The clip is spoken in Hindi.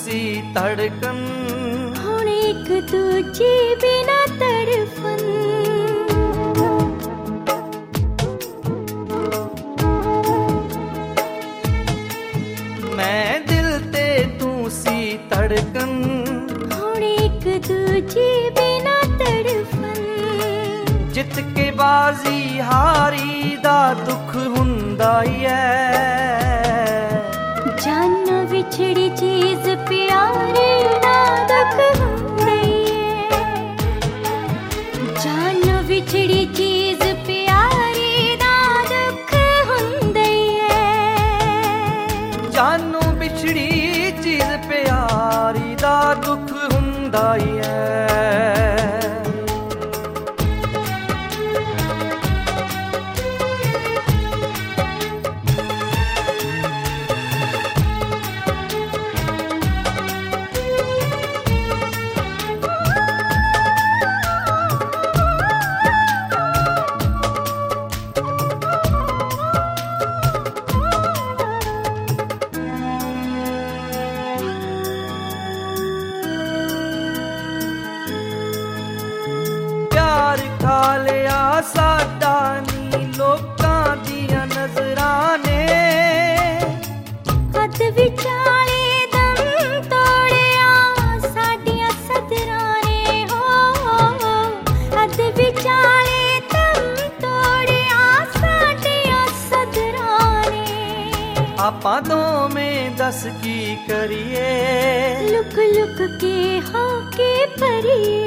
सी धड़कन, हुण एक दूजे बिना तड़फन। मैं दिल ते तू सी धड़कन, हुण एक दूजे बिना तड़फन। जित के बाजी हारी दा दुख हुंदा ही है, जान विछड़ी चीज प्यारी दा दुख हुंदा ही है। जान विछड़ी चीज प्यारी दा दुख हुंदा ही है। जानू बिछड़ी चीज प्यारी दा दुख हुंदा ही है। प्यार खा लिया साडा नी लोकां दियां नजरां ने, कद विचाले दम तोड़िया साडियां सदरां ने हो। कद विचाले दम तोड़िया साडियां सदरां ने। आपां दोवें दस की करिए, लुक लुक के हो के परिए।